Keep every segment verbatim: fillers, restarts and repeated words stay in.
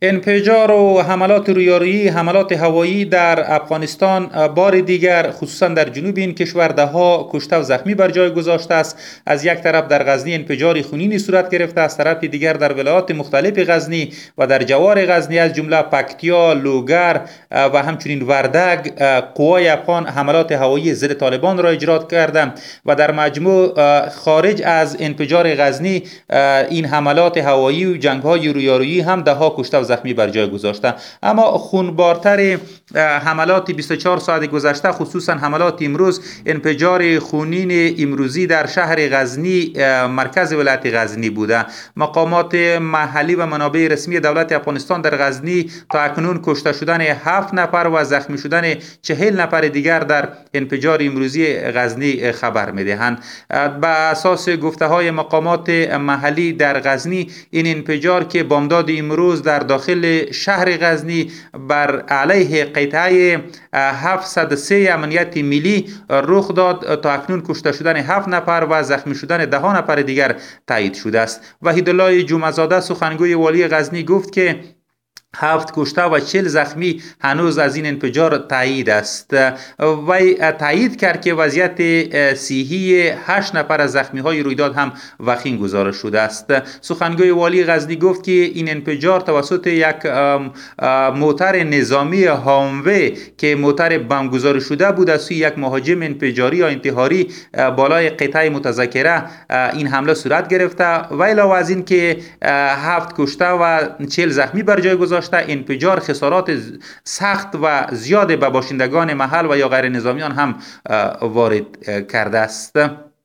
انفجار و حملات رویارویی، حملات هوایی در افغانستان بار دیگر خصوصا در جنوب این کشور دهها کشته و زخمی بر جای گذاشته است. از یک طرف در غزنی انفجار خونینی صورت گرفته، از طرف دیگر در ولایات مختلف غزنی و در جوار غزنی از جمله پکتیا، لوگر و همچنین وردگ قوای افغان حملات هوایی ضد طالبان را اجرا کردند و در مجموع خارج از انفجار غزنی این حملات هوایی و جنگ‌های رویارویی هم دهها کشته و زخمی بر جای گذاشته. اما خونبارتر حملات بیست و چهار ساعت گذشته، خصوصا حملات امروز، انفجار خونین امروزی در شهر غزنی مرکز ولایت غزنی بوده. مقامات محلی و منابع رسمی دولت افغانستان در غزنی تا اکنون کشته شدن هفت نفر و زخمی شدن چهل نفر دیگر در انفجار امروزی غزنی خبر میدهند. بر اساس گفته های مقامات محلی در غزنی، این انفجار که بامداد امروز در داخل شهر غزنی بر علیه قطعه هفتصد و سه امنیت ملی رخ داد. تا اکنون کشته شدن هفت نفر و زخمی شدن ده نفر دیگر تایید شده است. وحیدالله جمعه‌زاده سخنگوی والی غزنی گفت که هفت کشته و چهل زخمی هنوز از این انفجار تایید است. وی تایید کرد که وضعیت صحی هشت نفر از زخمی های رویداد هم وخیم گزارش شده است. سخنگوی والی غزنی گفت که این انفجار توسط یک موتر نظامی هاموی که موتر بمبگذاری شده بود از سوی یک مهاجم انفجاری یا انتحاری بالای قطعه متذکره این حمله صورت گرفته و علاوه از این که هفت کشته و چهل زخمی بر جای گذاشته، انفجار خسارات سخت و زیاد به باشندگان محل و یا غیر نظامیان هم وارد کرده است.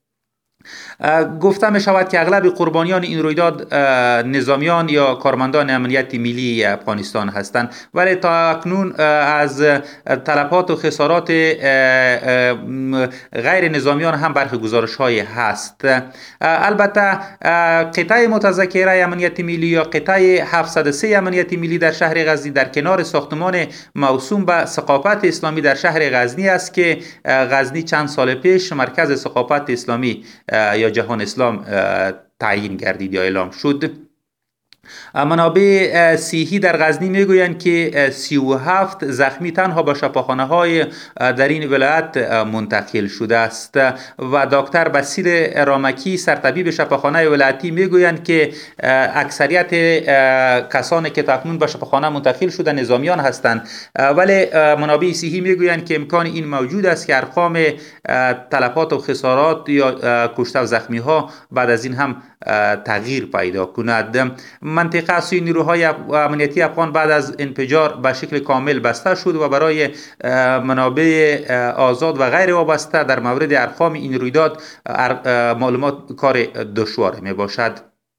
گفته می شود که اغلب قربانیان این رویداد نظامیان یا کارمندان امنیت ملی افغانستان هستند، ولی تا اکنون از تلفات و خسارات غیر نظامیان هم برخی گزارش های هست. البته قطعه متذکره امنیت ملی یا قطعه هفتصد و سه امنیت ملی در شهر غزنی در کنار ساختمان موسوم به ثقافت اسلامی در شهر غزنی است که غزنی چند سال پیش مرکز ثقافت اسلامی یا جهان اسلام تعیین گردید یا اعلام شد. منابع صحی در غزنی میگویند که سی و هفت زخمی تنها به شفاخانه های در این ولایت منتقل شده است و دکتر بصیر رامکی سرطبیب شفاخانه ولایتی میگویند که اکثریت کسانی که تاکنون به شفاخانه منتقل شده نظامیان هستند، ولی منابع صحی میگویند که امکان این موجود است که ارقام تلفات و خسارات یا کشته و زخمی ها بعد از این هم تغییر پیدا کند. منطقه سوی نیروهای امنیتی افغان بعد از انفجار به شکل کامل بسته شد و برای منابع آزاد و غیر وابسته در مورد ارقام این رویداد معلومات کار دشوار می باشد.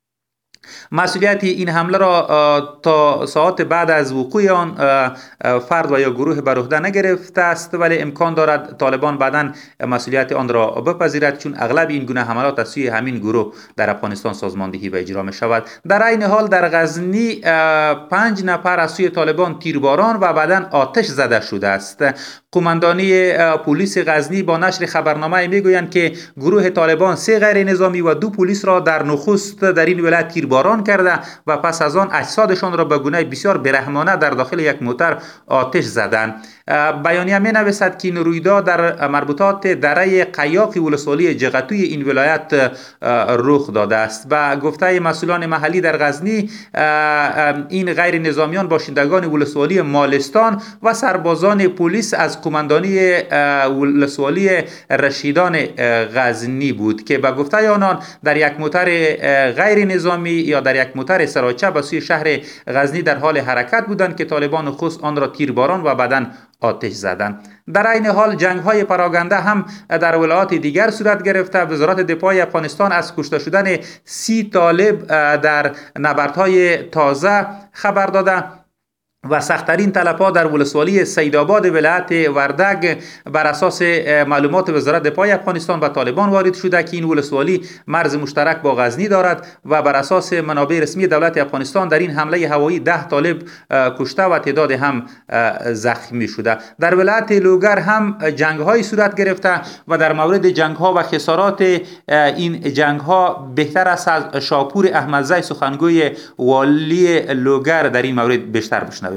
مسئولیت این حمله را تا ساعت بعد از وقوع آن فرد و یا گروه بر عهده نگرفته است، ولی امکان دارد طالبان بعداً مسئولیت آن را بپذیرد، چون اغلب این گونه حملات از سوی همین گروه در افغانستان سازماندهی و اجرا می شود. در این حال در غزنی پنج نفر از سوی طالبان تیرباران و بعداً آتش زده شده است. قماندانی پلیس غزنی با نشر خبرنامه میگویند که گروه طالبان سه غیر نظامی و دو پلیس را در نخست در این ولایت تیرباران کرده و پس از آن اجسادشان را به گونه بسیار برحمانه در داخل یک موتر آتش زدند. بیانیه می نویسد که این رویداد در مربوطات دره قیاق ولسوالی جغتوی این ولایت رخ داده است. و گفته مسئولان محلی در غزنی، این غیر نظامیان باشندگان ولسوالی مالستان و سربازان پلیس از قماندانی ولسوالی رشیدان غزنی بود که به گفته آنان در یک موتر غیر نظامی یا در یک موتر سراچه به سوی شهر غزنی در حال حرکت بودند که طالبان خص آن را تیرباران و بعداً آتش زدند. در این حال جنگ های پراگنده هم در ولایات دیگر صورت گرفته. وزارت دفاع افغانستان از کشته شدن سی طالب در نبردهای تازه خبر داده و سخت‌ترین تلفات در ولسوالی سیدآباد ولایت وردگ بر اساس معلومات وزارت دفاع افغانستان و طالبان وارد شده که این ولسوالی مرز مشترک با غزنی دارد و بر اساس منابع رسمی دولت افغانستان در این حمله هوایی ده طالب کشته و تعداد هم زخمی شده. در ولایت لوگر هم جنگ‌های صورت گرفته و در مورد جنگ‌ها و خسارات این جنگ‌ها بهتر است از شاپور احمدزی سخنگوی والی لوگر در این مورد بیشتر بشنویم.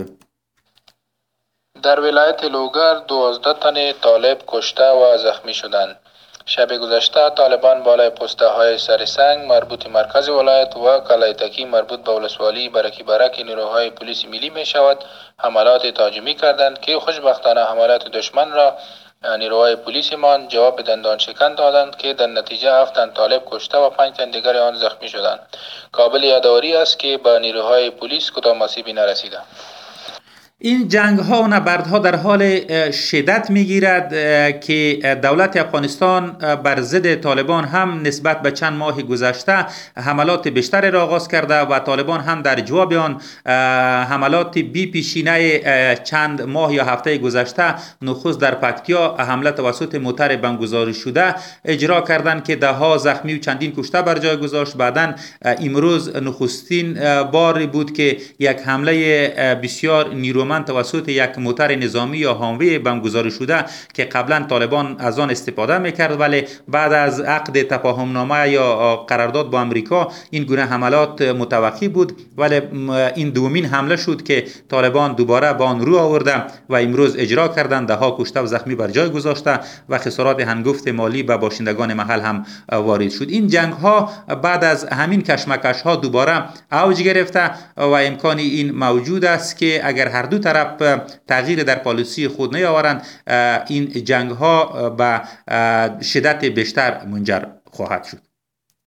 در ولایت لوگر دوازده تن طالب کشته و زخمی شدند. شب گذشته طالبان بالای پسته های سرسنگ مربوط مرکز ولایت و کلایتکی مربوط به ولسوالی برکی برک نیروهای پلیس ملی می شود حملات تهاجمی کردند که خوشبختانه حملات دشمن را نیروهای پلیسمان جواب دندان شکن دادند که در نتیجه هفت تن طالب کشته و پنج تن دیگر آن زخمی شدند. قابل یادآوری است که به نیروهای پلیس کدام آسیبی نرسیده. این جنگ ها و نبردها در حال شدت میگیرد که دولت افغانستان بر ضد طالبان هم نسبت به چند ماه گذشته حملات بیشتری را آغاز کرده و طالبان هم در جواب آن حملات بی پیشینه چند ماه یا هفته گذشته نخست در پکتیا حمله توسط موتر بمبگذاری شده اجرا کردند که ده ها زخمی و چندین کشته بر جای گذاشت. بعداً امروز نخستین بار بود که یک حمله بسیار نیرومند توسط یک موتر نظامی یا هانوی بمبگذاری شده که قبلا طالبان از آن استفاده میکرد، ولی بعد از عقد تفاهم نامه یا قرارداد با امریکا این گونه حملات متوقف بود، ولی این دومین حمله شد که طالبان دوباره با آن رو آورده و امروز اجرا کردند. ده ها کشته و زخمی بر جای گذاشته و خسارات هنگفت مالی به باشندگان محل هم وارد شد. این جنگ ها بعد از همین کشمکش ها دوباره اوج گرفته و امکان این موجود است که اگر هر دو طرف تغییر در پالیسی خود نیاورند این جنگ ها به شدت بیشتر منجر خواهد شد.